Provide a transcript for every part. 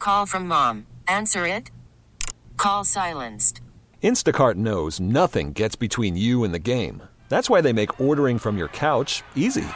Call from mom. Answer it. Call silenced. Instacart knows nothing gets between you and the game. That's why they make ordering from your couch easy.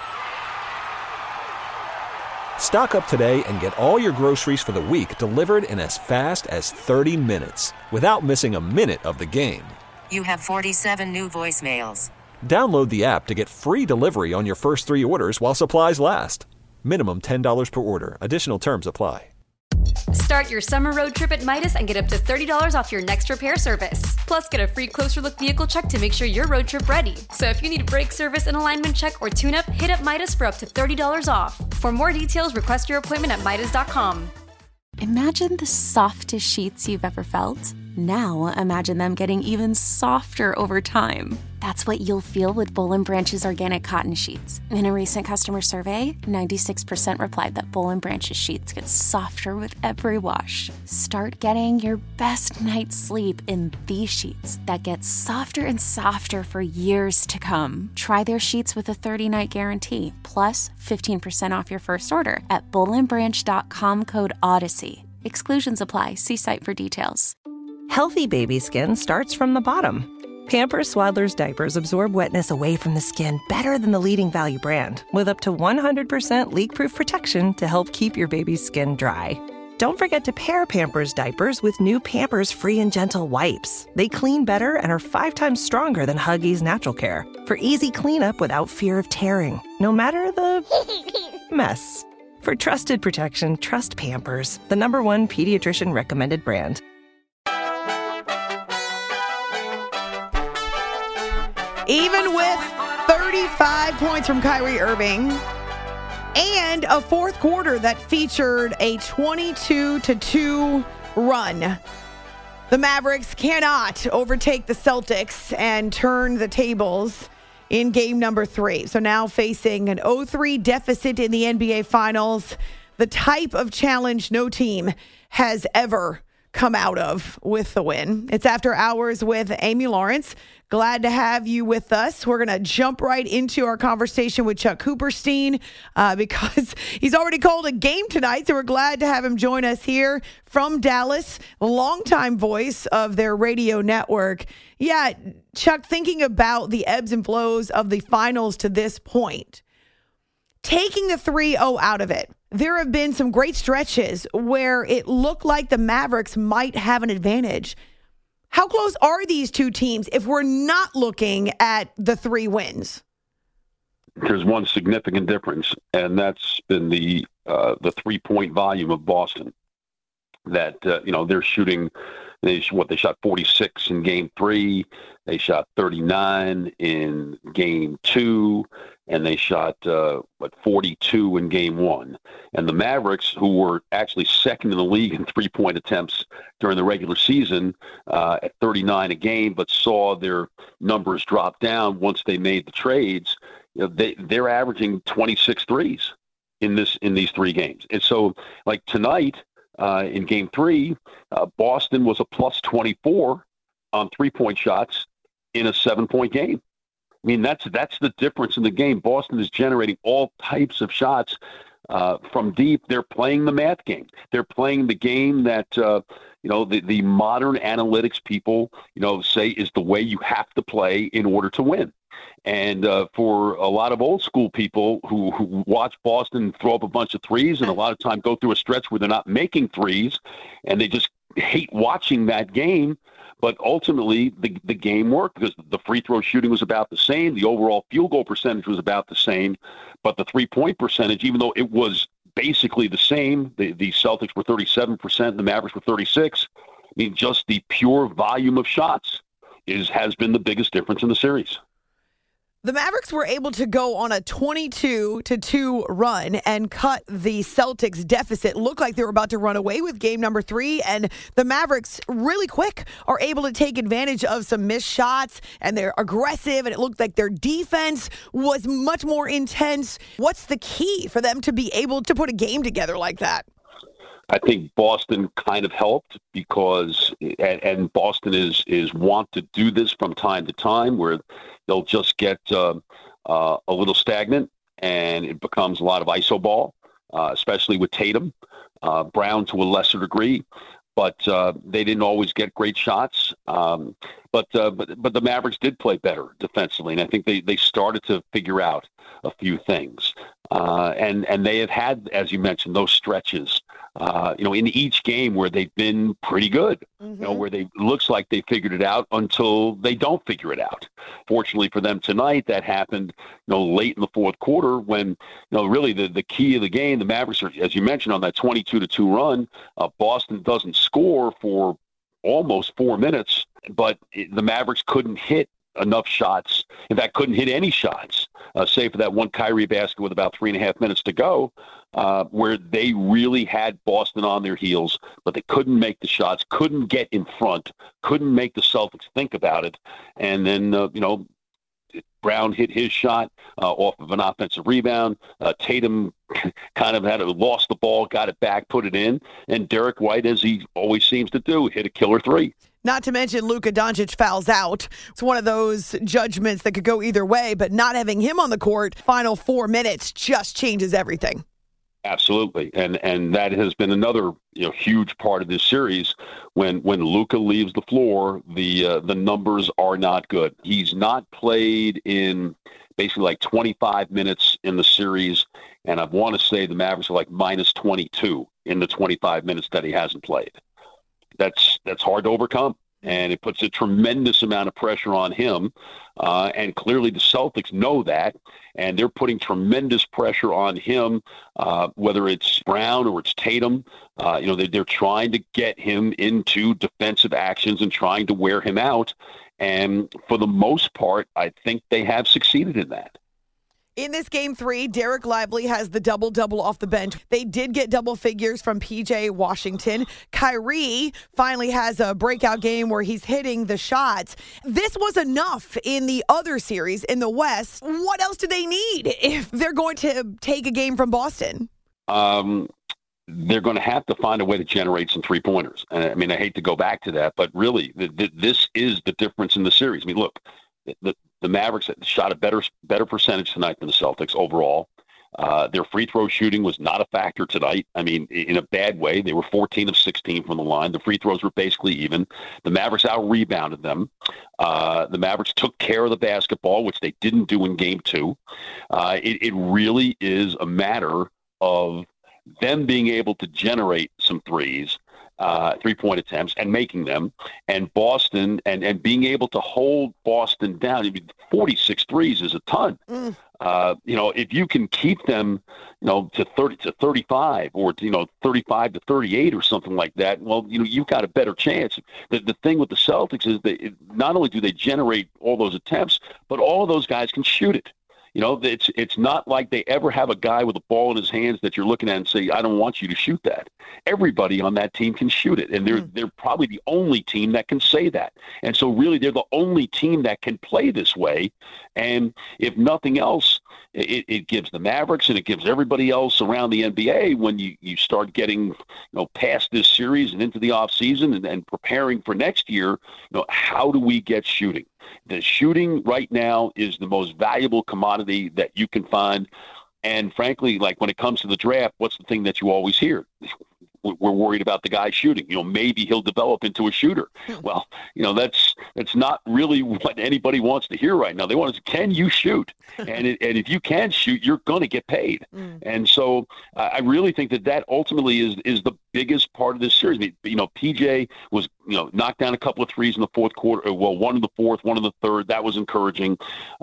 Stock up today and get all your groceries for the week delivered in as fast as 30 minutes without missing a minute of the game. You have 47 new voicemails. Download the app to get free delivery on your first 3 orders while supplies last. Minimum $10 per order. Additional terms apply. Start your summer road trip at Midas and get up to $30 off your next repair service. Plus, get a free closer look vehicle check to make sure you're road trip ready. So if you need a brake service, an alignment check, or tune-up, hit up Midas for up to $30 off. For more details, request your appointment at Midas.com. Imagine the softest sheets you've ever felt. Now imagine them getting even softer over time. That's what you'll feel with Boll & Branch's organic cotton sheets. In a recent customer survey, 96% replied that Boll & Branch's sheets get softer with every wash. Start getting your best night's sleep in these sheets that get softer and softer for years to come. Try their sheets with a 30-night guarantee, plus 15% off your first order at bollandbranch.com code ODYSSEY. Exclusions apply. See site for details. Healthy baby skin starts from the bottom. Pampers Swaddlers diapers absorb wetness away from the skin better than the leading value brand, with up to 100% leak-proof protection to help keep your baby's skin dry. Don't forget to pair Pampers diapers with new Pampers Free and Gentle wipes. They clean better and are 5 times stronger than Huggies Natural Care for easy cleanup without fear of tearing, no matter the mess. For trusted protection, trust Pampers, the #1 pediatrician recommended brand. Even with 35 points from Kyrie Irving and a fourth quarter that featured a 22-2 run, the Mavericks cannot overtake the Celtics and turn the tables in game number 3. So now facing an 0-3 deficit in the NBA Finals, the type of challenge no team has ever come out of with the win. It's After Hours with Amy Lawrence. Glad to have you with us. We're going to jump right into our conversation with Chuck Cooperstein because he's already called a game tonight, so we're glad to have him join us here from Dallas, longtime voice of their radio network. Yeah, Chuck, thinking about the ebbs and flows of the finals to this point, taking the 3-0 out of it, there have been some great stretches where it looked like the Mavericks might have an advantage. How close are these two teams if we're not looking at the 3 wins? There's one significant difference, and that's been the 3-point volume of Boston. That they're shooting. They shot 46 in game 3. They shot 39 in game 2. And they shot 42 in game 1. And the Mavericks, who were actually second in the league in 3-point attempts during the regular season at 39 a game, but saw their numbers drop down once they made the trades, they're averaging 26 threes in these 3 games. And so, like tonight in game 3, Boston was a plus 24 on 3-point shots in a 7-point game. I mean, that's the difference in the game. Boston is generating all types of shots from deep. They're playing the math game. They're playing the game that, the modern analytics people, say is the way you have to play in order to win. And for a lot of old school people who watch Boston throw up a bunch of threes and a lot of time go through a stretch where they're not making threes and they just hate watching that game. But ultimately, the game worked because the free throw shooting was about the same. The overall field goal percentage was about the same. But the 3-point percentage, even though it was basically the same, the Celtics were 37%, and the Mavericks were 36%. I mean, just the pure volume of shots has been the biggest difference in the series. The Mavericks were able to go on a 22-2 run and cut the Celtics deficit. Looked like they were about to run away with game number 3, and the Mavericks really quick are able to take advantage of some missed shots, and they're aggressive, and it looked like their defense was much more intense. What's the key for them to be able to put a game together like that? I think Boston kind of helped because, and Boston is want to do this from time to time where they'll just get a little stagnant and it becomes a lot of iso ball, especially with Tatum. Brown to a lesser degree. But they didn't always get great shots. But the Mavericks did play better defensively, and I think they started to figure out a few things. And they have had, as you mentioned, those stretches, in each game where they've been pretty good, where they looks like they figured it out until they don't figure it out. Fortunately for them tonight, that happened, late in the fourth quarter when, really the key of the game, the Mavericks are, as you mentioned, on that 22-2 run. Boston doesn't score for almost 4 minutes, but the Mavericks couldn't hit enough shots. In fact, couldn't hit any shots, save for that one Kyrie basket with about 3.5 minutes to go, where they really had Boston on their heels, but they couldn't make the shots, couldn't get in front, couldn't make the Celtics think about it. And then, Brown hit his shot off of an offensive rebound. Tatum kind of lost the ball, got it back, put it in. And Derek White, as he always seems to do, hit a killer three. Not to mention Luka Doncic fouls out. It's one of those judgments that could go either way, but not having him on the court, final 4 minutes just changes everything. Absolutely. And that has been another huge part of this series. When Luka leaves the floor, the numbers are not good. He's not played in basically like 25 minutes in the series, and I want to say the Mavericks are like minus 22 in the 25 minutes that he hasn't played. That's hard to overcome, and it puts a tremendous amount of pressure on him. And clearly the Celtics know that, and they're putting tremendous pressure on him, whether it's Brown or it's Tatum. They're trying to get him into defensive actions and trying to wear him out. And for the most part, I think they have succeeded in that. In this Game 3, Derek Lively has the double-double off the bench. They did get double figures from P.J. Washington. Kyrie finally has a breakout game where he's hitting the shots. This was enough in the other series in the West. What else do they need if they're going to take a game from Boston? They're going to have to find a way to generate some three-pointers. And I mean, I hate to go back to that, but really, this is the difference in the series. I mean, look, the Mavericks shot a better percentage tonight than the Celtics overall. Their free throw shooting was not a factor tonight. I mean, in a bad way. They were 14 of 16 from the line. The free throws were basically even. The Mavericks out-rebounded them. The Mavericks took care of the basketball, which they didn't do in Game 2. It really is a matter of them being able to generate some threes, three-point attempts, and making them, and Boston, and being able to hold Boston down. I mean, 46 threes is a ton. If you can keep them, to 30 to 35 or 35 to 38 or something like that, well, you've got a better chance. The thing with the Celtics is that not only do they generate all those attempts, but all of those guys can shoot it. It's not like they ever have a guy with a ball in his hands that you're looking at and say, I don't want you to shoot that. Everybody on that team can shoot it, and they're probably the only team that can say that. And so really they're the only team that can play this way. And if nothing else, it gives the Mavericks and it gives everybody else around the NBA when you start getting past this series and into the offseason and preparing for next year, how do we get shooting? The shooting right now is the most valuable commodity that you can find. And frankly, like when it comes to the draft, what's the thing that you always hear? We're worried about the guy shooting. Maybe he'll develop into a shooter. Well, that's not really what anybody wants to hear right now. They want to say, can you shoot? And if you can shoot, you're going to get paid. And so I really think that ultimately is the biggest part of this series. I mean, PJ was knocked down a couple of threes in the fourth quarter. Well, one in the fourth, one in the third. That was encouraging.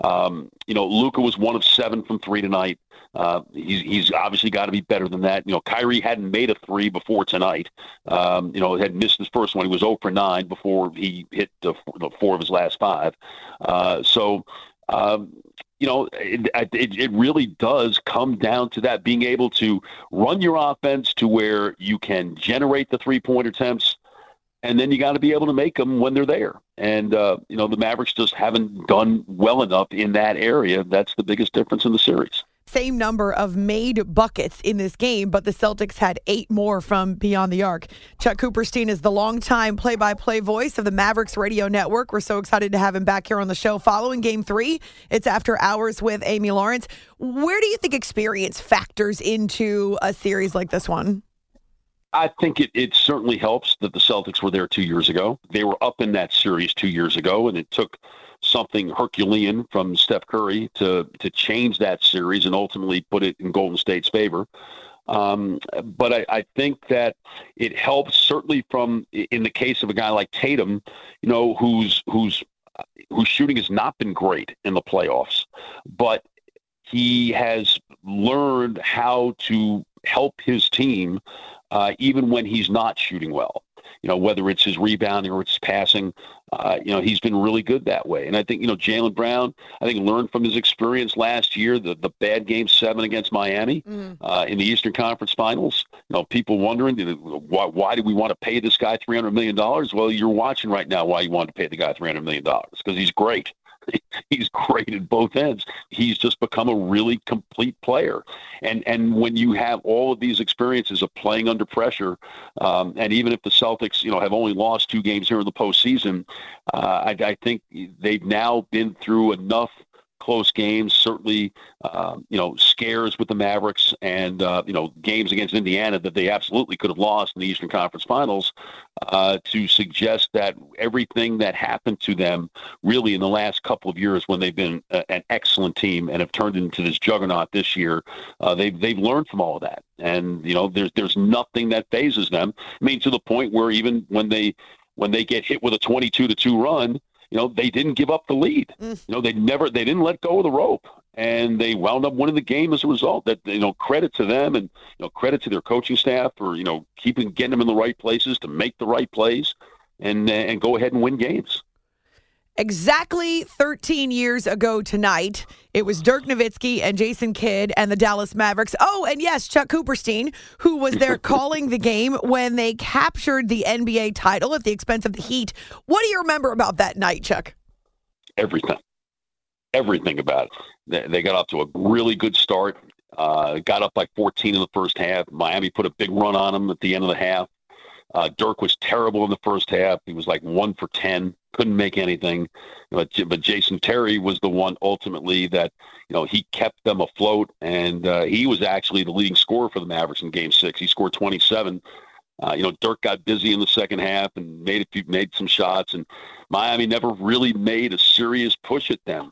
Luka was 1 of 7 from 3 tonight. He's obviously got to be better than that. Kyrie hadn't made a 3 before tonight. Had missed his first one. He was 0 for 9 before he hit 4 of his last 5. It really does come down to that, being able to run your offense to where you can generate the three-point attempts, and then you got to be able to make them when they're there. And, the Mavericks just haven't done well enough in that area. That's the biggest difference in the series. Same number of made buckets in this game, but the Celtics had 8 more from beyond the arc. Chuck Cooperstein is the longtime play-by-play voice of the Mavericks Radio Network. We're so excited to have him back here on the show following Game 3. It's After Hours with Amy Lawrence. Where do you think experience factors into a series like this one? I think it certainly helps that the Celtics were there 2 years ago. They were up in that series 2 years ago, and it took something Herculean from Steph Curry to change that series and ultimately put it in Golden State's favor. But I think that it helps certainly from, in the case of a guy like Tatum, whose shooting has not been great in the playoffs, but he has learned how to help his team even when he's not shooting well. Whether it's his rebounding or it's passing, he's been really good that way. And I think, Jaylen Brown, learned from his experience last year, the bad Game 7 against Miami in the Eastern Conference Finals. People wondering, why do we want to pay this guy $300 million? Well, you're watching right now why you want to pay the guy $300 million, because he's great. He's great at both ends. He's just become a really complete player. And when you have all of these experiences of playing under pressure, and even if the Celtics, have only lost 2 games here in the postseason, I think they've now been through enough close games, certainly, scares with the Mavericks and, games against Indiana that they absolutely could have lost in the Eastern Conference Finals, to suggest that everything that happened to them really in the last couple of years when they've been an excellent team and have turned into this juggernaut this year, they've learned from all of that. And, there's nothing that phases them. I mean, to the point where even when they get hit with a 22-2 run, they didn't give up the lead. They didn't let go of the rope, and they wound up winning the game as a result. That, credit to them, and credit to their coaching staff for getting them in the right places to make the right plays, and go ahead and win games. Exactly 13 years ago tonight, it was Dirk Nowitzki and Jason Kidd and the Dallas Mavericks. Oh, and yes, Chuck Cooperstein, who was there calling the game when they captured the NBA title at the expense of the Heat. What do you remember about that night, Chuck? Everything about it. They got off to a really good start, got up by 14 in the first half. Miami put a big run on them at the end of the half. Dirk was terrible in the first half. He was like 1 for 10, couldn't make anything. But Jason Terry was the one ultimately that, he kept them afloat, and he was actually the leading scorer for the Mavericks in Game 6. He scored 27. Dirk got busy in the second half and made some shots, and Miami never really made a serious push at them.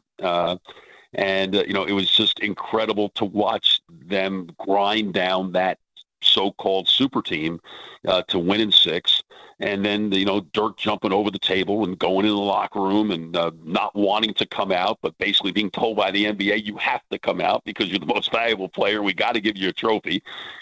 It was just incredible to watch them grind down that so-called super team to win in 6. And then, Dirk jumping over the table and going into the locker room and not wanting to come out, but basically being told by the NBA, you have to come out because you're the most valuable player. We got to give you a trophy.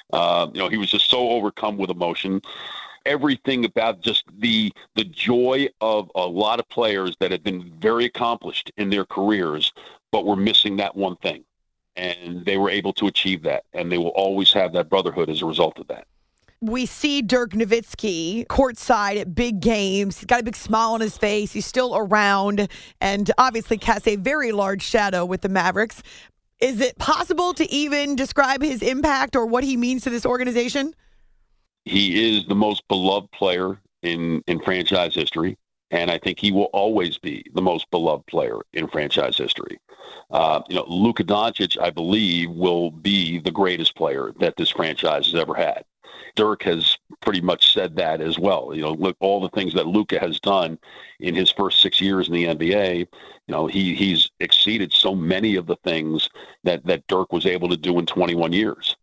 He was just so overcome with emotion. Everything about just the joy of a lot of players that have been very accomplished in their careers, but were missing that one thing. And they were able to achieve that, and they will always have that brotherhood as a result of that. We see Dirk Nowitzki courtside at big games. He's got a big smile on his face. He's still around and obviously casts a very large shadow with the Mavericks. Is it possible to even describe his impact or what he means to this organization? He is the most beloved player in franchise history, and I think he will always be the most beloved player in franchise history. Luka Doncic, I believe, will be the greatest player that this franchise has ever had. Dirk has pretty much said that as well. Look, all the things that Luka has done in his first 6 years in the NBA, he's exceeded so many of the things that Dirk was able to do in 21 years.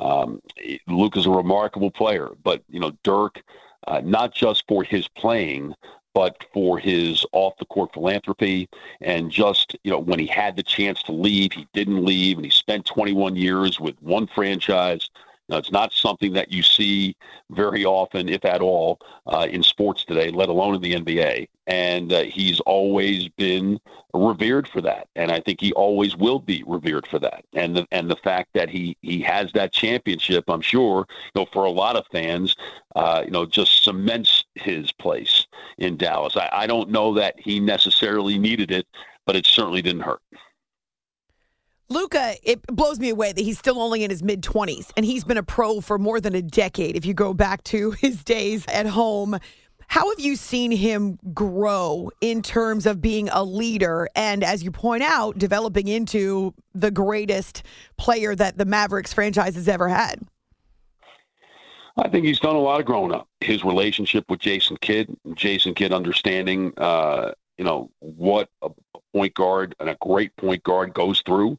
Luka's a remarkable player, but, Dirk, not just for his playing, but for his off-the-court philanthropy and just, when he had the chance to leave, he didn't leave, and he spent 21 years with one franchise. Now, it's not something that you see very often, if at all, in sports today, let alone in the NBA. And he's always been revered for that. And I think he always will be revered for that. And the fact that he has that championship, I'm sure, for a lot of fans, just cements his place in Dallas. I don't know that he necessarily needed it, but it certainly didn't hurt. Luka, it blows me away that he's still only in his mid-20s, and he's been a pro for more than a decade if you go back to his days at home. How have you seen him grow in terms of being a leader and, as you point out, developing into the greatest player that the Mavericks franchise has ever had? I think he's done a lot of growing up. His relationship with Jason Kidd understanding, what a point guard and a great point guard goes through.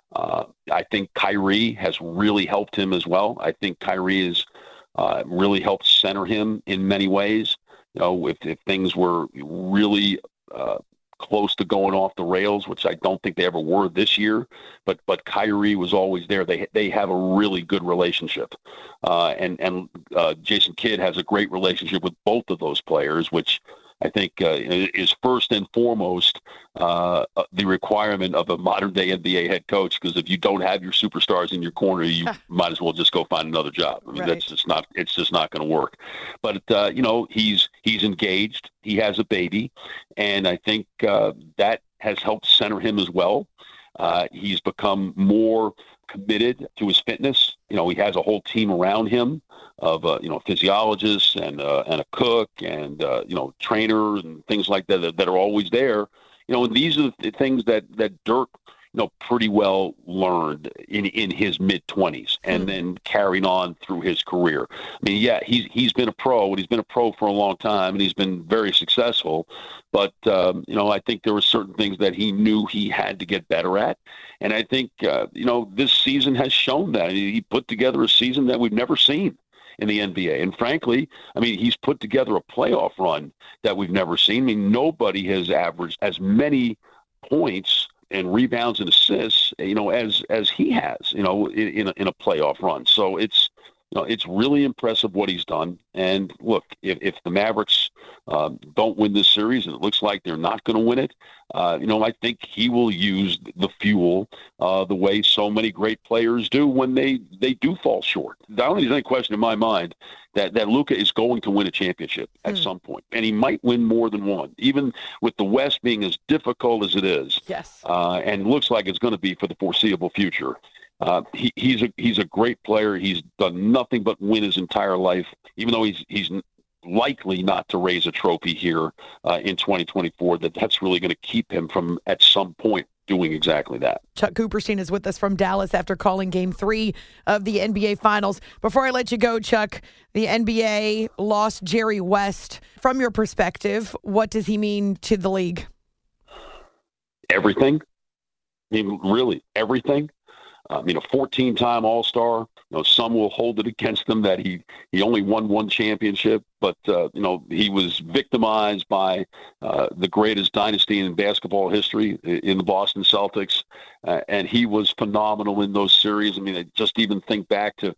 I think Kyrie has really helped him as well. I think Kyrie has really helped center him in many ways. If things were really close to going off the rails, which I don't think they ever were this year, but Kyrie was always there. They have a really good relationship, and Jason Kidd has a great relationship with both of those players, which I think is first and foremost the requirement of a modern-day NBA head coach. Because if you don't have your superstars in your corner, you might as well just go find another job. I mean, Right. It's just not going to work. But he's engaged. He has a baby, and I think that has helped center him as well. He's become more committed to his fitness. He has a whole team around him of physiologists and a cook and trainer and things like that are always there. And these are the things that Dirk pretty well learned in his mid-20s and then carried on through his career. I mean, yeah, he's been a pro, and he's been a pro for a long time, and he's been very successful. But, I think there were certain things that he knew he had to get better at. And I think, this season has shown that. He put together a season that we've never seen in the NBA. And frankly, I mean, he's put together a playoff run that we've never seen. I mean, nobody has averaged as many points and rebounds and assists, as he has, in a playoff run. So it's really impressive what he's done. And look, if the Mavericks don't win this series, and it looks like they're not going to win it, I think he will use the fuel the way so many great players do when they do fall short. I don't think there's any question in my mind that Luka is going to win a championship at some point, and he might win more than one, even with the West being as difficult as it is. Yes. And looks like it's going to be for the foreseeable future. He's a great player. He's done nothing but win his entire life, even though he's likely not to raise a trophy here in 2024. That's really going to keep him from at some point doing exactly that. Chuck Cooperstein is with us from Dallas after calling Game 3 of the NBA Finals. Before I let you go, Chuck, the NBA lost Jerry West. From your perspective, what does he mean to the league? Everything. I mean, really, everything. A 14-time All-Star. Some will hold it against him that he only won one championship, but he was victimized by the greatest dynasty in basketball history in the Boston Celtics, and he was phenomenal in those series. I mean, just even think back to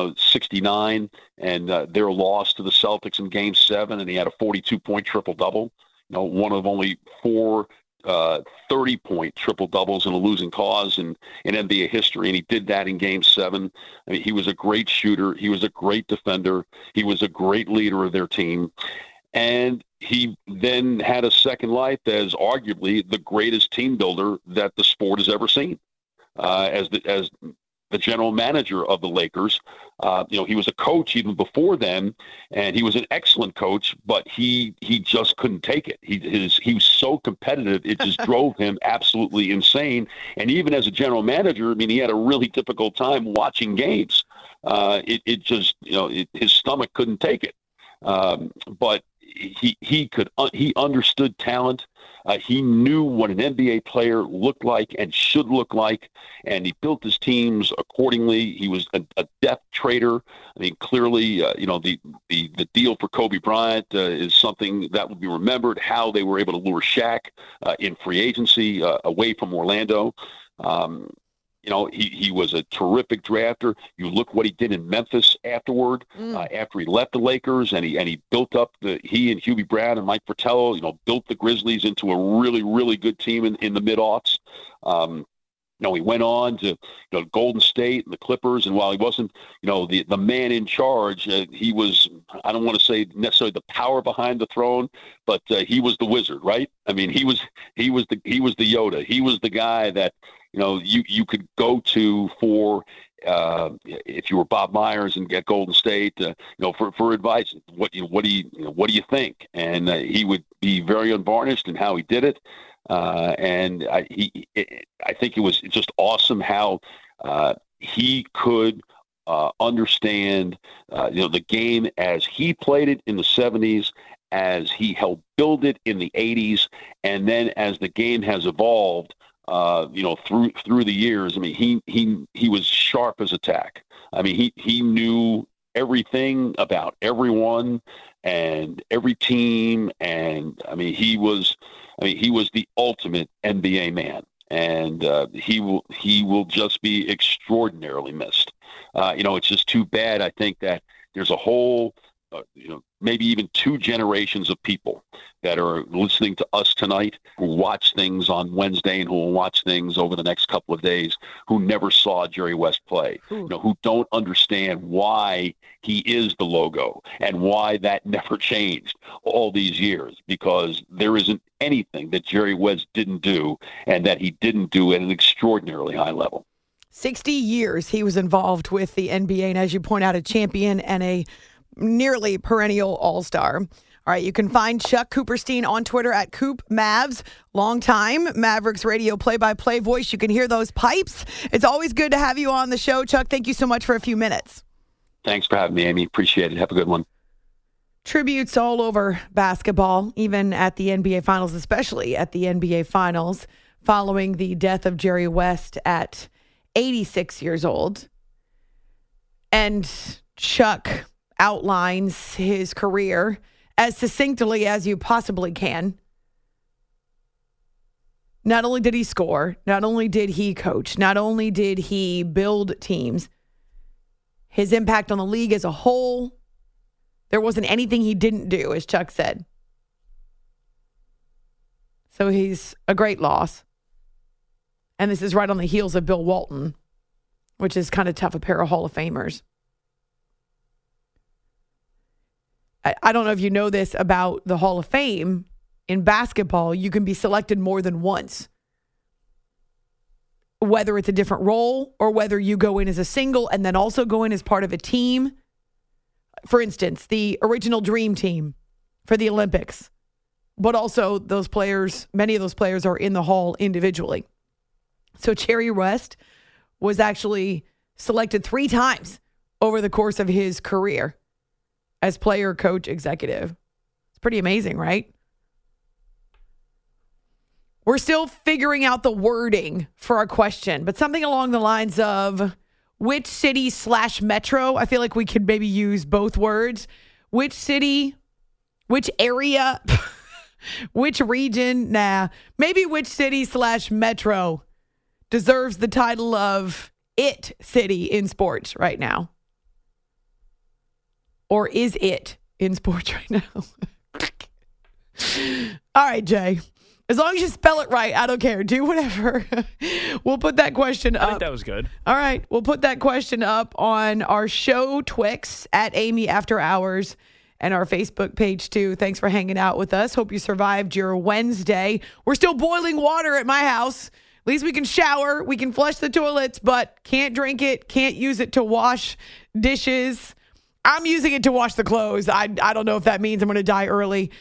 69 and their loss to the Celtics in Game 7, and he had a 42-point triple-double. One of only four 30-point triple-doubles in a losing cause in NBA history, and he did that in Game 7. I mean, he was a great shooter. He was a great defender. He was a great leader of their team. And he then had a second life as arguably the greatest team builder that the sport has ever seen. As the general manager of the Lakers. He was a coach even before then, and he was an excellent coach, but he just couldn't take it. He was so competitive, it just drove him absolutely insane. And even as a general manager, I mean, he had a really difficult time watching games. His stomach couldn't take it. But he understood talent. He knew what an NBA player looked like and should look like, and he built his teams accordingly. He was a depth trader. I mean, clearly, the deal for Kobe Bryant is something that will be remembered, how they were able to lure Shaq in free agency away from Orlando. He was a terrific drafter. You look what he did in Memphis afterward, after he left the Lakers, and he built up he and Hubie Brown and Mike Fratello, built the Grizzlies into a really, really good team in the mid-aughts. He went on to Golden State and the Clippers, and while he wasn't, the man in charge, he was, I don't want to say necessarily the power behind the throne, but he was the wizard, right? I mean, he was the Yoda. He was the guy that you could go to for if you were Bob Myers and get Golden State, for advice. What do you think? And he would be very unvarnished in how he did it. And I think it was just awesome how he could understand, the game as he played it in the 70s, as he helped build it in the 80s, and then as the game has evolved, through the years. I mean, he was sharp as a tack. I mean, he knew everything about everyone and every team, and I mean, he was the ultimate NBA man, and he will just be extraordinarily missed. It's just too bad. I think that there's a whole, maybe even two generations of people that are listening to us tonight who watch things on Wednesday and who will watch things over the next couple of days who never saw Jerry West play, who don't understand why he is the logo and why that never changed all these years, because there isn't anything that Jerry West didn't do and that he didn't do at an extraordinarily high level. 60 years he was involved with the NBA, and as you point out, a champion and a nearly perennial all-star. All right, you can find Chuck Cooperstein on Twitter at CoopMavs. Long-time Mavericks radio play-by-play voice. You can hear those pipes. It's always good to have you on the show, Chuck. Thank you so much for a few minutes. Thanks for having me, Amy. Appreciate it. Have a good one. Tributes all over basketball, even at the NBA Finals, especially at the NBA Finals, following the death of Jerry West at 86 years old. And Chuck outlines his career as succinctly as you possibly can. Not only did he score, not only did he coach, not only did he build teams, his impact on the league as a whole, there wasn't anything he didn't do, as Chuck said. So he's a great loss. And this is right on the heels of Bill Walton, which is kind of tough, a pair of Hall of Famers. I don't know if you know this about the Hall of Fame. In basketball, you can be selected more than once. Whether it's a different role or whether you go in as a single and then also go in as part of a team. For instance, the original Dream Team for the Olympics. But also those players, many of those players are in the Hall individually. So Jerry West was actually selected 3 times over the course of his career as player, coach, executive. It's pretty amazing, right? We're still figuring out the wording for our question, but something along the lines of which city / metro. I feel like we could maybe use both words. Which city, which area, which region, maybe which city / metro deserves the title of it city in sports right now. Or is it in sports right now? All right, Jay. As long as you spell it right, I don't care. Do whatever. We'll put that question up. I think that was good. All right. We'll put that question up on our show Twix at Amy After Hours and our Facebook page too. Thanks for hanging out with us. Hope you survived your Wednesday. We're still boiling water at my house. At least we can shower. We can flush the toilets, but can't drink it. Can't use it to wash dishes. I'm using it to wash the clothes. I don't know if that means I'm going to die early.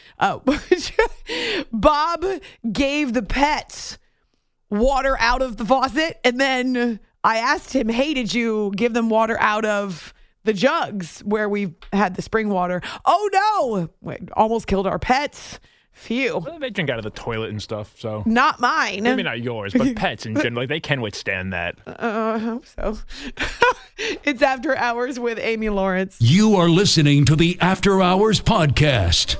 Bob gave the pets water out of the faucet, and then I asked him, hey, did you give them water out of the jugs where we had the spring water? Oh, no. Wait, almost killed our pets. Phew. Well, they drink out of the toilet and stuff, so. Not mine. Maybe not yours, but pets in general, they can withstand that. I hope so. It's After Hours with Amy Lawrence. You are listening to the After Hours podcast.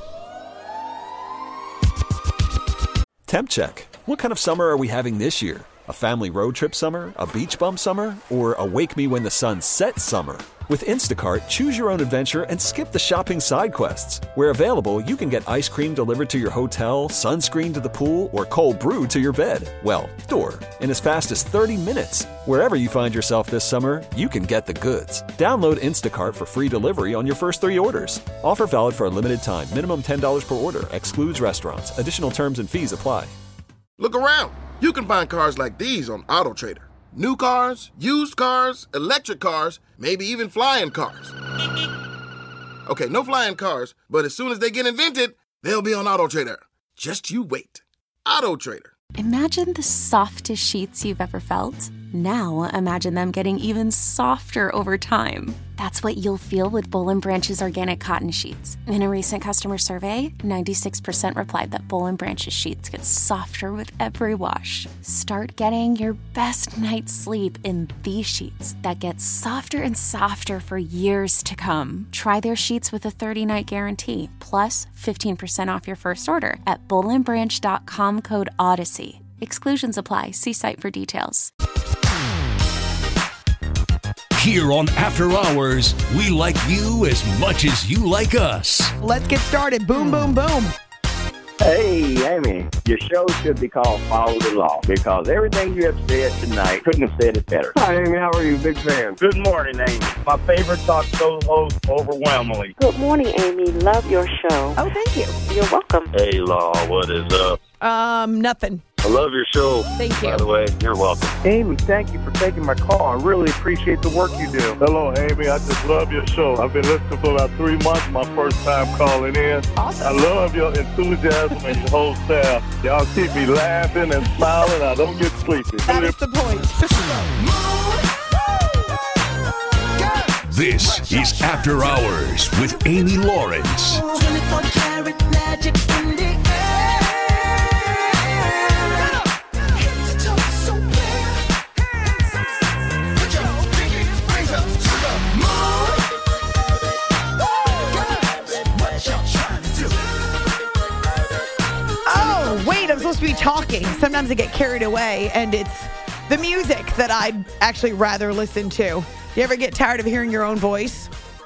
Temp check. What kind of summer are we having this year? A family road trip summer? A beach bum summer? Or a wake me when the sun sets summer? With Instacart, choose your own adventure and skip the shopping side quests. Where available, you can get ice cream delivered to your hotel, sunscreen to the pool, or cold brew to your bed. Well, door. In as fast as 30 minutes. Wherever you find yourself this summer, you can get the goods. Download Instacart for free delivery on your first 3 orders. Offer valid for a limited time. Minimum $10 per order. Excludes restaurants. Additional terms and fees apply. Look around. You can find cars like these on AutoTrader. New cars, used cars, electric cars, maybe even flying cars. Okay, no flying cars, but as soon as they get invented, they'll be on AutoTrader. Just you wait. AutoTrader. Imagine the softest sheets you've ever felt. Now imagine them getting even softer over time. That's what you'll feel with Boll & Branch's organic cotton sheets. In a recent customer survey, 96% replied that Boll & Branch's sheets get softer with every wash. Start getting your best night's sleep in these sheets that get softer and softer for years to come. Try their sheets with a 30-night guarantee, plus 15% off your first order at bollandbranch.com, code Odyssey. Exclusions apply. See site for details. Here on After Hours, we like you as much as you like us. Let's get started. Boom, boom, boom. Hey, Amy, your show should be called Follow the Law because everything you have said tonight couldn't have said it better. Hi, Amy. How are you? Big fan. Good morning, Amy. My favorite talk show host overwhelmingly. Good morning, Amy. Love your show. Oh, thank you. You're welcome. Hey, Law, what is up? Nothing. I love your show. Thank you. By the way, you're welcome. Amy, thank you for taking my call. I really appreciate the work you do. Hello, Amy. I just love your show. I've been listening for about 3 months. My first time calling in. Awesome. I love your enthusiasm and your whole staff. Y'all keep me laughing and smiling. I don't get sleepy. That is the point. This is After Hours with Amy Lawrence. 24-karat magic in the I'm supposed to be talking. Sometimes I get carried away, and it's the music that I'd actually rather listen to. You ever get tired of hearing your own voice?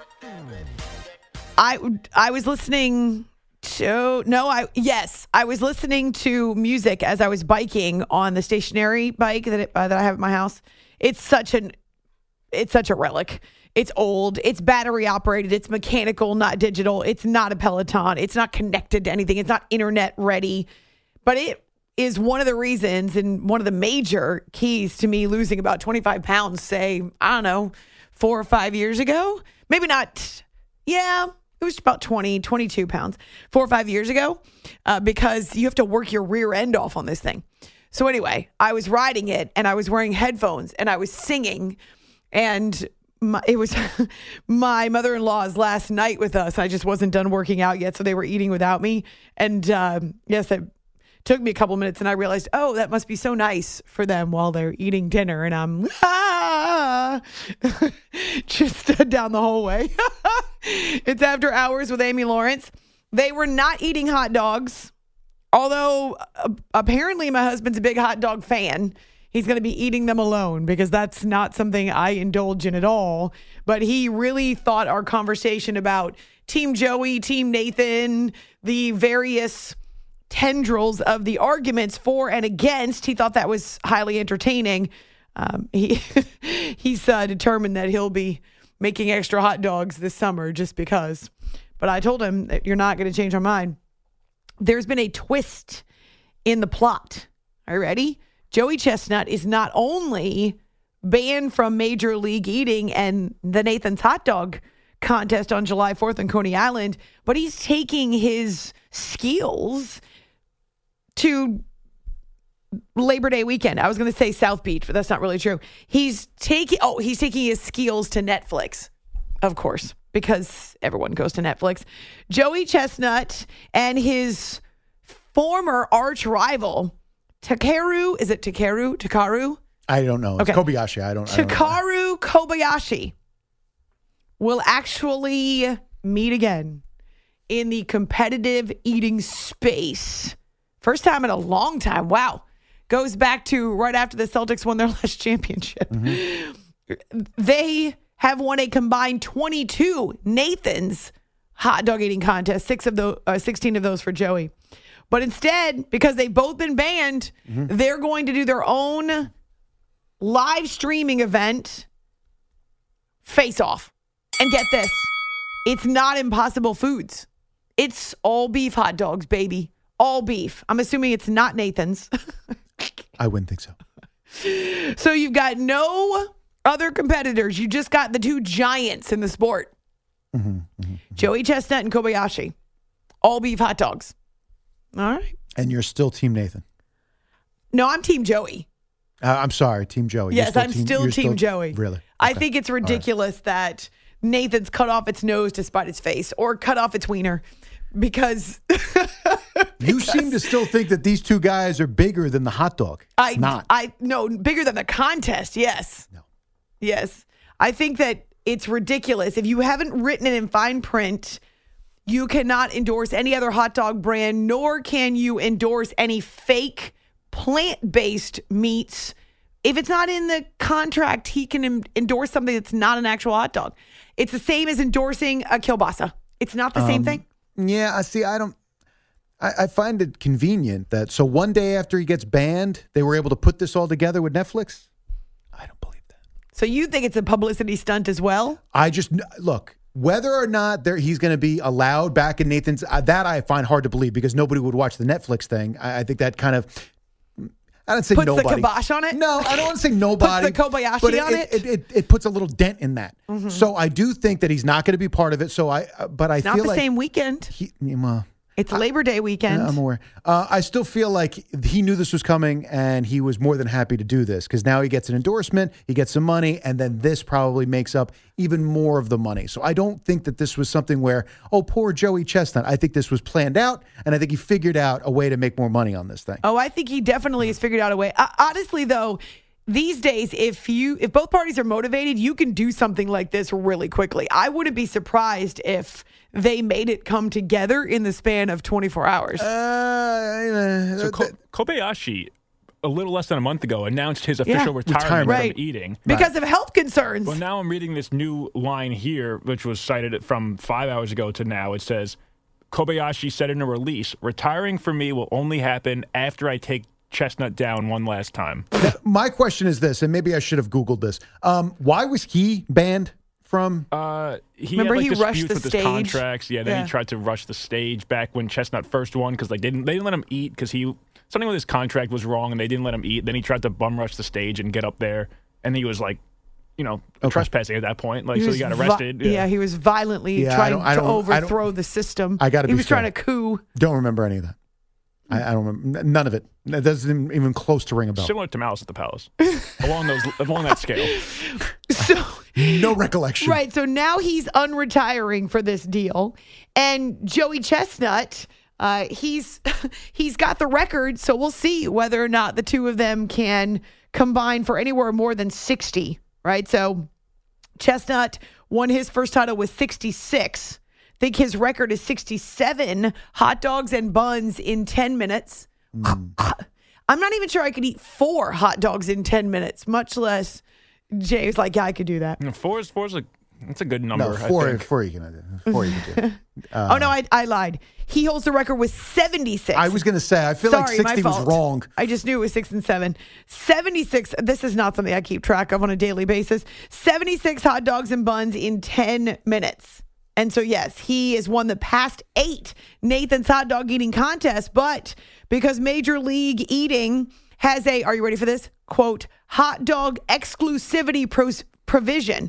I was listening to I was listening to music as I was biking on the stationary bike that I have at my house. It's such a relic. It's old. It's battery operated. It's mechanical, not digital. It's not a Peloton. It's not connected to anything. It's not internet ready. But it is one of the reasons and one of the major keys to me losing about 25 pounds, say, I don't know, 4 or 5 years ago. Maybe not. Yeah, it was about 22 pounds 4 or 5 years ago because you have to work your rear end off on this thing. So anyway, I was riding it and I was wearing headphones and I was singing, and it was my mother-in-law's last night with us. I just wasn't done working out yet, so they were eating without me. And yes, it took me a couple minutes, and I realized, oh, that must be so nice for them while they're eating dinner. And I'm just down the hallway. It's After Hours with Amy Lawrence. They were not eating hot dogs, although apparently my husband's a big hot dog fan. He's going to be eating them alone because that's not something I indulge in at all. But he really thought our conversation about Team Joey, Team Nathan, the various tendrils of the arguments for and against, he thought that was highly entertaining. He's determined that he'll be making extra hot dogs this summer just because. But I told him that you're not going to change our mind. There's been a twist in the plot. Are you ready? Joey Chestnut is not only banned from Major League Eating and the Nathan's Hot Dog contest on July 4th in Coney Island, but he's taking his skills to Labor Day weekend. I was going to say South Beach, but that's not really true. He's taking his skills to Netflix, of course, because everyone goes to Netflix. Joey Chestnut and his former arch rival, Takeru, is it Takaru? I don't know. It's okay. Kobayashi. I don't know. Takaru Kobayashi will actually meet again in the competitive eating space. First time in a long time. Wow. Goes back to right after the Celtics won their last championship. Mm-hmm. They have won a combined 22 Nathan's hot dog eating contests, 16 of those for Joey. But instead, because they've both been banned, they're going to do their own live streaming event, Face Off. And get this, it's not Impossible Foods. It's all beef hot dogs, baby. All beef. I'm assuming it's not Nathan's. I wouldn't think so. So you've got no other competitors. You just got the two giants in the sport. Joey Chestnut and Kobayashi. All beef hot dogs. All right. And you're still Team Nathan. No, I'm Team Joey. I'm sorry, Team Joey. Yes, I'm still Team Joey. Really? I think it's ridiculous that Nathan's cut off its nose to spite its face or cut off its wiener because you seem to still think that these two guys are bigger than the hot dog. No, bigger than the contest, yes. No. Yes. I think that it's ridiculous. If you haven't written it in fine print, you cannot endorse any other hot dog brand, nor can you endorse any fake plant-based meats. If it's not in the contract, he can endorse something that's not an actual hot dog. It's the same as endorsing a kielbasa. It's not the same thing. Yeah, I find it convenient that so one day after he gets banned, they were able to put this all together with Netflix. I don't believe that. So you think it's a publicity stunt as well? Look, whether or not he's going to be allowed back in Nathan's, that I find hard to believe because nobody would watch the Netflix thing. I think that kind of, I don't say puts nobody. Puts the kibosh on it? No, I don't want to say nobody. Puts the Kobayashi on it? It puts a little dent in that. Mm-hmm. So I do think that he's not going to be part of it. So I feel like. Not the same weekend. It's Labor Day weekend. I'm aware. I still feel like he knew this was coming and he was more than happy to do this because now he gets an endorsement, he gets some money, and then this probably makes up even more of the money. So I don't think that this was something where, oh, poor Joey Chestnut. I think this was planned out, and I think he figured out a way to make more money on this thing. Oh, I think he definitely has figured out a way. Honestly, though, these days, if both parties are motivated, you can do something like this really quickly. I wouldn't be surprised if they made it come together in the span of 24 hours. So Kobayashi, a little less than a month ago, announced his official retirement from eating. Because of health concerns. Well, now I'm reading this new line here, which was cited from 5 hours ago to now. It says, Kobayashi said in a release, retiring for me will only happen after I take Chestnut down one last time. My question is this, and maybe I should have Googled this. Why was he banned from? Remember, he rushed the with stage? His contracts. Yeah, then he tried to rush the stage back when Chestnut first won because they didn't let him eat because something with his contract was wrong and they didn't let him eat. Then he tried to bum rush the stage and get up there, and he was like, trespassing at that point. So he got arrested. He was violently trying to overthrow the system. He was trying to coup. Don't remember any of that. I don't remember none of it. It doesn't even close to ring a bell. Similar to Malice at the Palace, along that scale. So no recollection. Right. So now he's unretiring for this deal, and Joey Chestnut, he's got the record. So we'll see whether or not the two of them can combine for anywhere more than 60. Right. So Chestnut won his first title with 66. I think his record is 67 hot dogs and buns in 10 minutes. I'm not even sure I could eat 4 hot dogs in 10 minutes, much less Jay was like, yeah, I could do that. Four's that's a good number. No, four you can do. 4 you can do. Oh, no, I lied. He holds the record with 76. I was going to say, I feel like 60 was wrong. I just knew it was 6 and 7. 76, this is not something I keep track of on a daily basis. 76 hot dogs and buns in 10 minutes. And so, yes, he has won the past 8 Nathan's hot dog eating contests, but because Major League Eating has are you ready for this? Quote, hot dog exclusivity provision.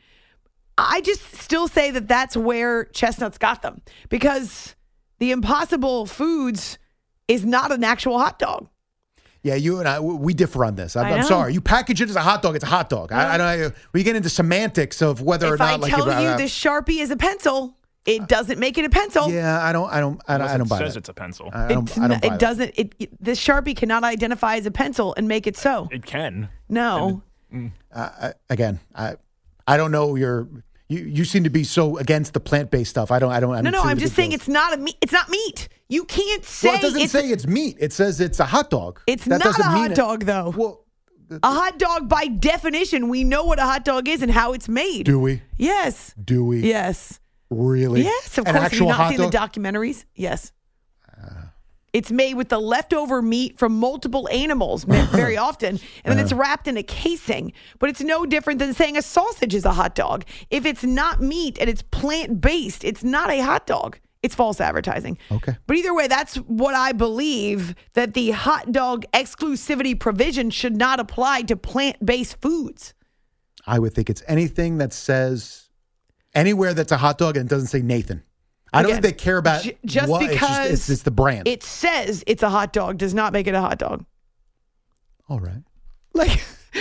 I just still say that that's where Chestnut's got them because the Impossible Foods is not an actual hot dog. Yeah, you and I, we differ on this. I'm sorry. You package it as a hot dog, it's a hot dog. I don't know. We get into semantics of whether or not. If I tell you this Sharpie is a pencil, it doesn't make it a pencil. Yeah, I don't buy that. It says it's a pencil. I don't buy it doesn't. This Sharpie cannot identify as a pencil and make it so. It can. No. Again, I don't know You seem to be so against the plant-based stuff. I don't. No. I'm just saying it's not meat. It's not meat. You can't say. Well, it doesn't say it's meat. It says it's a hot dog. It's not a hot dog, though. Well, a hot dog, by definition, we know what a hot dog is and how it's made. Do we? Yes. Do we? Yes. Really? Yes, of course. Have you not seen the documentaries? Yes. It's made with the leftover meat from multiple animals very often, and then it's wrapped in a casing. But it's no different than saying a sausage is a hot dog. If it's not meat and it's plant-based, it's not a hot dog. It's false advertising. Okay. But either way, that's what I believe, that the hot dog exclusivity provision should not apply to plant-based foods. I would think it's anything that says anywhere that's a hot dog and it doesn't say Nathan. I don't think they care about just what, because it's the brand. It says it's a hot dog does not make it a hot dog. All right. Like,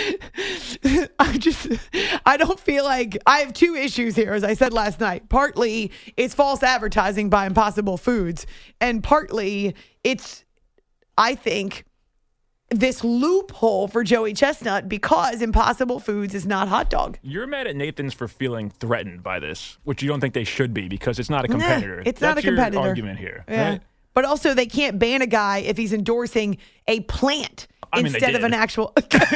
I don't feel like I have two issues here, as I said last night. Partly it's false advertising by Impossible Foods, and partly it's, I think, this loophole for Joey Chestnut because Impossible Foods is not hot dog. You're mad at Nathan's for feeling threatened by this, which you don't think they should be because it's not a competitor. It's not a competitor. Your argument here, yeah. Right? But also, they can't ban a guy if he's endorsing a plant instead of an actual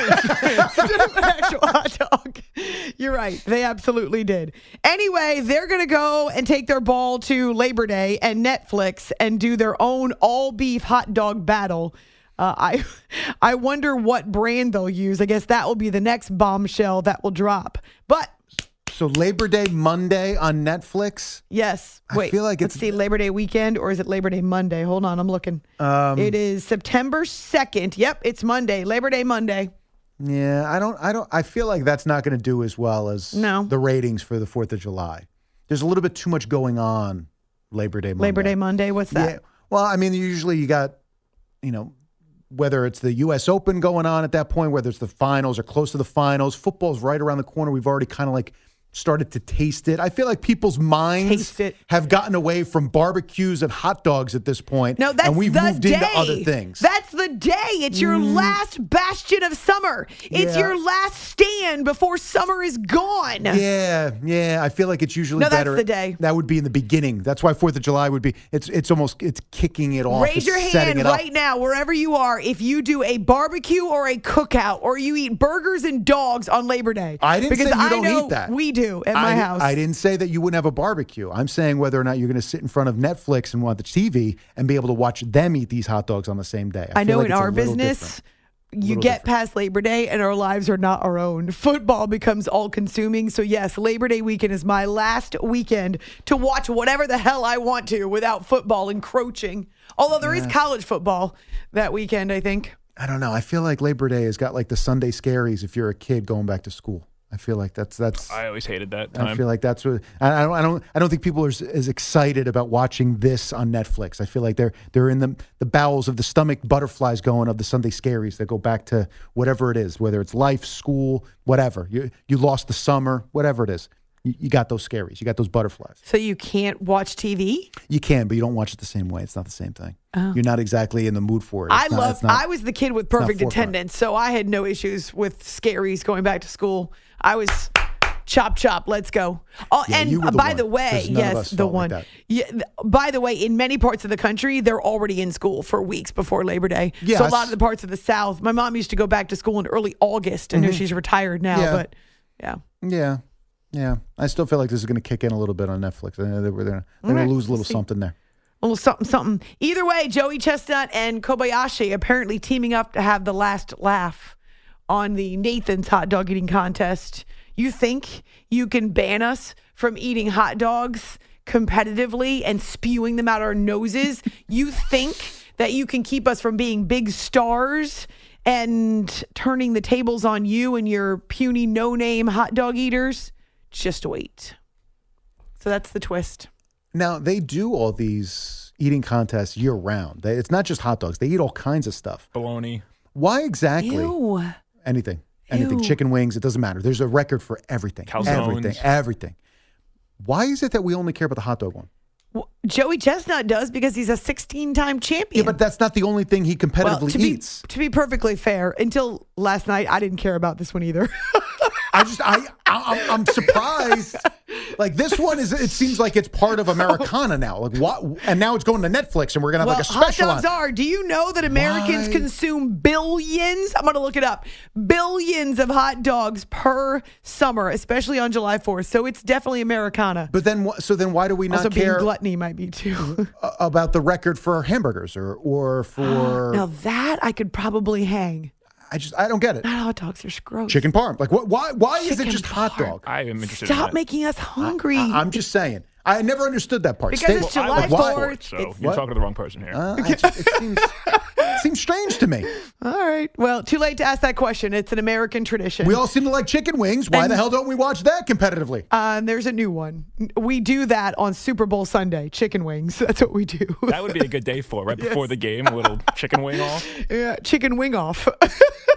hot dog. You're right. They absolutely did. Anyway, they're going to go and take their ball to Labor Day and Netflix and do their own all-beef hot dog battle. I wonder what brand they'll use. I guess that will be the next bombshell that will drop. But so Labor Day Monday on Netflix? Yes. Wait, I feel like let's see, Labor Day weekend, or is it Labor Day Monday? Hold on, I'm looking. It is September 2nd. Yep, it's Monday. Labor Day Monday. Yeah, I feel like that's not going to do as well as the ratings for the 4th of July. There's a little bit too much going on Labor Day Monday. Labor Day Monday, what's that? Yeah. Well, I mean, usually you got, whether it's the U.S. Open going on at that point, whether it's the finals or close to the finals, football's right around the corner. We've already kind of like started to taste it. I feel like people's minds have gotten away from barbecues and hot dogs at this point. No, that's and we've the moved day. into other things. That's the day. It's your last bastion of summer. It's your last stand before summer is gone. Yeah. I feel like it's usually better. That's the day. That would be in the beginning. That's why 4th of July would be. It's kicking it off. Raise your hand right now, wherever you are, if you do a barbecue or a cookout, or you eat burgers and dogs on Labor Day. I didn't say you don't eat that. We do at my house. I didn't say that you wouldn't have a barbecue. I'm saying whether or not you're going to sit in front of Netflix and want the TV and be able to watch them eat these hot dogs on the same day. I know in our business, you get past Labor Day and our lives are not our own. Football becomes all-consuming. So yes, Labor Day weekend is my last weekend to watch whatever the hell I want to without football encroaching. Although there is college football that weekend, I think. I don't know. I feel like Labor Day has got like the Sunday scaries if you're a kid going back to school. I feel like that's. I always hated that time. I feel like that's what I don't think people are as excited about watching this on Netflix. I feel like they're in the bowels of the stomach butterflies going of the Sunday scaries that go back to whatever it is, whether it's life, school, whatever. You lost the summer, whatever it is. You got those scaries. You got those butterflies. So you can't watch TV? You can, but you don't watch it the same way. It's not the same thing. Oh. You're not exactly in the mood for it. I was the kid with perfect attendance, so I had no issues with scaries going back to school. I was chop, let's go. Oh, yeah, and by the way, yes, the one. Like by the way, in many parts of the country, they're already in school for weeks before Labor Day. Yes. So a lot of the parts of the South, my mom used to go back to school in early August. I know she's retired now, but yeah. Yeah. I still feel like this is going to kick in a little bit on Netflix. They're going to lose a little something there. A little something. Either way, Joey Chestnut and Kobayashi apparently teaming up to have the last laugh on the Nathan's hot dog eating contest. You think you can ban us from eating hot dogs competitively and spewing them out our noses? You think that you can keep us from being big stars and turning the tables on you and your puny no-name hot dog eaters? Just wait. So that's the twist. Now, they do all these eating contests year-round. It's not just hot dogs. They eat all kinds of stuff. Bologna. Why exactly? Ew. Anything. Chicken wings, it doesn't matter. There's a record for everything. Calzones. Everything. Why is it that we only care about the hot dog one? Well, Joey Chestnut does because he's a 16-time champion. Yeah, but that's not the only thing he competitively eats. To be perfectly fair, until last night, I didn't care about this one either. I'm surprised. Like this one it seems like it's part of Americana now. Like what? And now it's going to Netflix, and we're gonna have like a special. Hot dogs do you know that Americans consume billions? I'm gonna look it up. Billions of hot dogs per summer, especially on July 4th. So it's definitely Americana. But then, why do we not also care? Being gluttony might be too. About the record for hamburgers or for now that I could probably hang. I don't get it. Not hot dogs are gross. Chicken parm. Like why is it just hot dog? I am interested Stop in making us hungry. I'm just saying. I never understood that part. Because it's July 4th. So you're talking to the wrong person here. It seems strange to me. All right. Well, too late to ask that question. It's an American tradition. We all seem to like chicken wings. Why the hell don't we watch that competitively? There's a new one. We do that on Super Bowl Sunday. Chicken wings. That's what we do. That would be a good day for before the game. A little chicken wing off. Yeah, chicken wing off.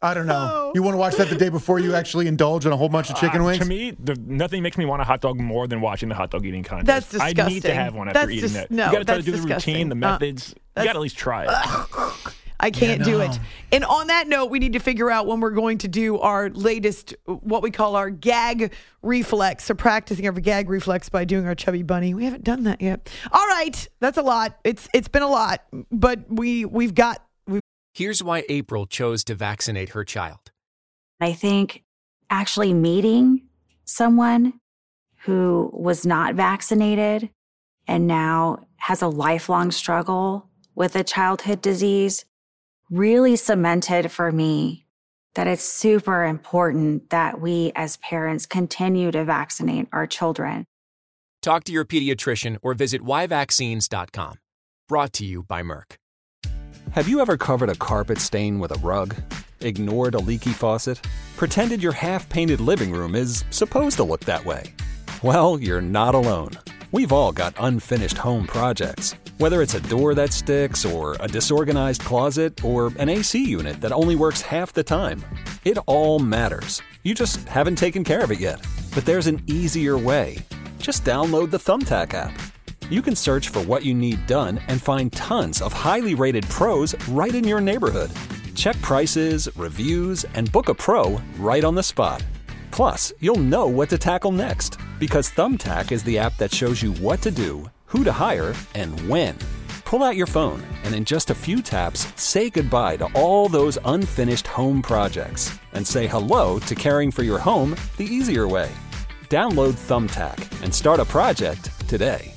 I don't know. You want to watch that the day before you actually indulge in a whole bunch of chicken wings? To me, nothing makes me want a hot dog more than watching the hot dog eating contest. That's disgusting. I need to have one after eating that. No, you got to try to that's do the disgusting. routine, the methods. You got to at least try it. I can't do it. And on that note, we need to figure out when we're going to do our latest, what we call our gag reflex. So practicing our gag reflex by doing our chubby bunny. We haven't done that yet. All right. That's a lot. It's been a lot, but we've got. Here's why April chose to vaccinate her child. I think actually meeting someone who was not vaccinated and now has a lifelong struggle with a childhood disease really cemented for me that it's super important that we as parents continue to vaccinate our children. Talk to your pediatrician or visit yvaccines.com. Brought to you by Merck. Have you ever covered a carpet stain with a rug? Ignored a leaky faucet? Pretended your half-painted living room is supposed to look that way? Well, you're not alone. We've all got unfinished home projects. Whether it's a door that sticks, or a disorganized closet, or an AC unit that only works half the time. It all matters. You just haven't taken care of it yet. But there's an easier way. Just download the Thumbtack app. You can search for what you need done and find tons of highly rated pros right in your neighborhood. Check prices, reviews, and book a pro right on the spot. Plus, you'll know what to tackle next, because Thumbtack is the app that shows you what to do, who to hire, and when. Pull out your phone and in just a few taps, say goodbye to all those unfinished home projects and say hello to caring for your home the easier way. Download Thumbtack and start a project today.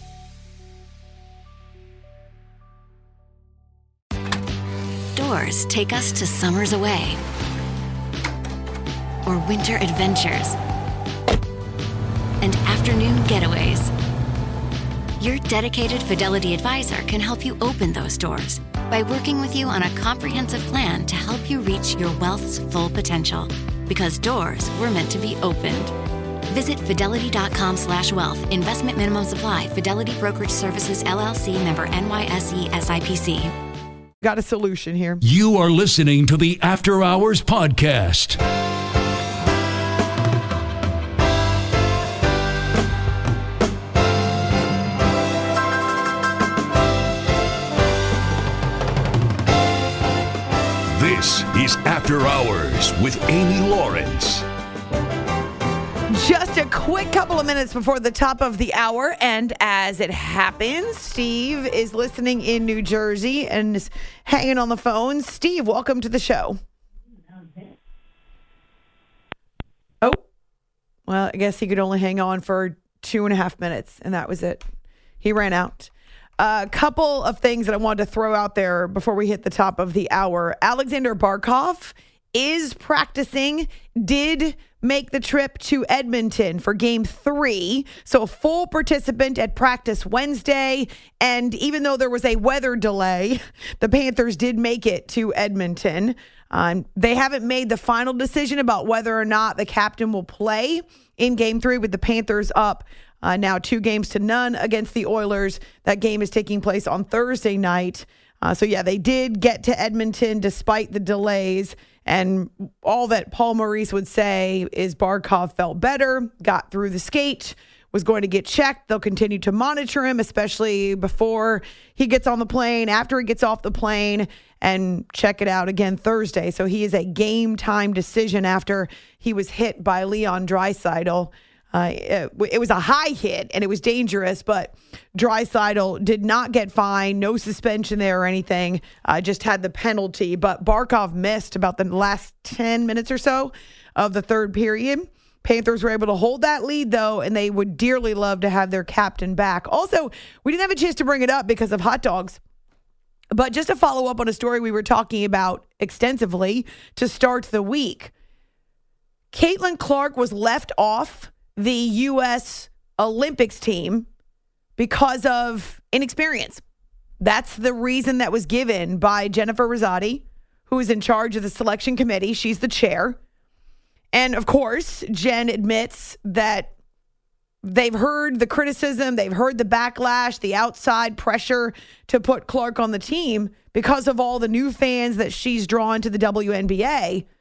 Doors take us to summers away or winter adventures and afternoon getaways. Your dedicated Fidelity advisor can help you open those doors by working with you on a comprehensive plan to help you reach your wealth's full potential. Because doors were meant to be opened. Visit fidelity.com/wealth. Investment minimum supply. Fidelity Brokerage Services, LLC, member NYSE SIPC. Got a solution here. You are listening to the After Hours Podcast. This is After Hours with Amy Lawrence. Just a quick couple of minutes before the top of the hour, and as it happens, Steve is listening in New Jersey and is hanging on the phone. Steve, welcome to the show. Oh, well, I guess he could only hang on for 2.5 minutes, and that was it. He ran out. A couple of things that I wanted to throw out there before we hit the top of the hour. Alexander Barkov is practicing, did make the trip to Edmonton for Game 3. So a full participant at practice Wednesday. And even though there was a weather delay, the Panthers did make it to Edmonton. They haven't made the final decision about whether or not the captain will play in Game 3 with the Panthers up now 2-0 against the Oilers. That game is taking place on Thursday night. They did get to Edmonton despite the delays. And all that Paul Maurice would say is Barkov felt better, got through the skate, was going to get checked. They'll continue to monitor him, especially before he gets on the plane, after he gets off the plane, and check it out again Thursday. So he is a game time decision after he was hit by Leon Draisaitl. It was a high hit and it was dangerous, but Draisaitl did not get fined, no suspension there or anything, just had the penalty. But Barkov missed about the last 10 minutes or so of the third period. Panthers were able to hold that lead, though, and they would dearly love to have their captain back. Also, we didn't have a chance to bring it up because of hot dogs. But just to follow up on a story we were talking about extensively to start the week, Caitlin Clark was left off the U.S. Olympics team because of inexperience. That's the reason that was given by Jennifer Rosati, who is in charge of the selection committee. She's the chair. And, of course, Jen admits that they've heard the criticism, they've heard the backlash, the outside pressure to put Clark on the team because of all the new fans that she's drawn to the WNBA.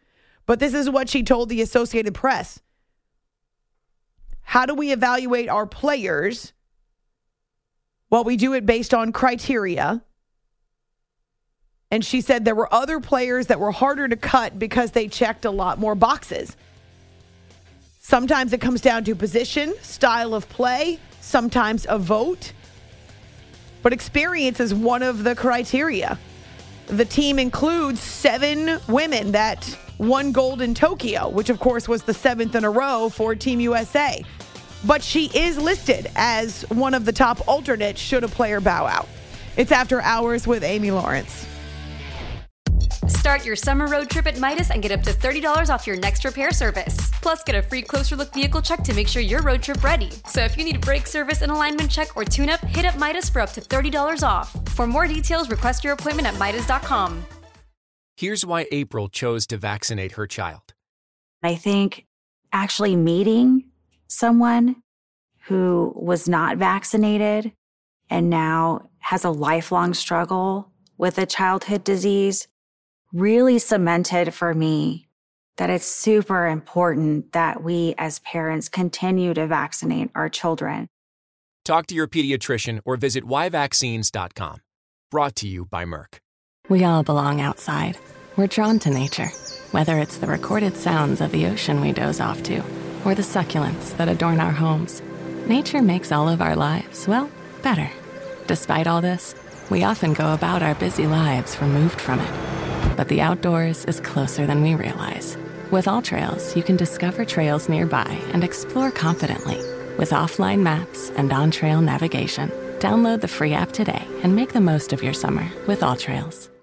But this is what she told the Associated Press. How do we evaluate our players? Well, we do it based on criteria. And she said there were other players that were harder to cut because they checked a lot more boxes. Sometimes it comes down to position, style of play, sometimes a vote. But experience is one of the criteria. The team includes 7 women that won gold in Tokyo, which of course was the 7th in a row for Team USA. But she is listed as one of the top alternates should a player bow out. It's After Hours with Amy Lawrence. Start your summer road trip at Midas and get up to $30 off your next repair service. Plus, get a free closer look vehicle check to make sure you're road trip ready. So if you need a brake service, an alignment check, or tune-up, hit up Midas for up to $30 off. For more details, request your appointment at Midas.com. Here's why April chose to vaccinate her child. I think actually meeting someone who was not vaccinated and now has a lifelong struggle with a childhood disease really cemented for me that it's super important that we as parents continue to vaccinate our children. Talk to your pediatrician or visit yvaccines.com. Brought to you by Merck. We all belong outside. We're drawn to nature, whether it's the recorded sounds of the ocean we doze off to or the succulents that adorn our homes. Nature makes all of our lives, well, better. Despite all this, we often go about our busy lives removed from it. But the outdoors is closer than we realize. With AllTrails, you can discover trails nearby and explore confidently. With offline maps and on-trail navigation, download the free app today and make the most of your summer with AllTrails.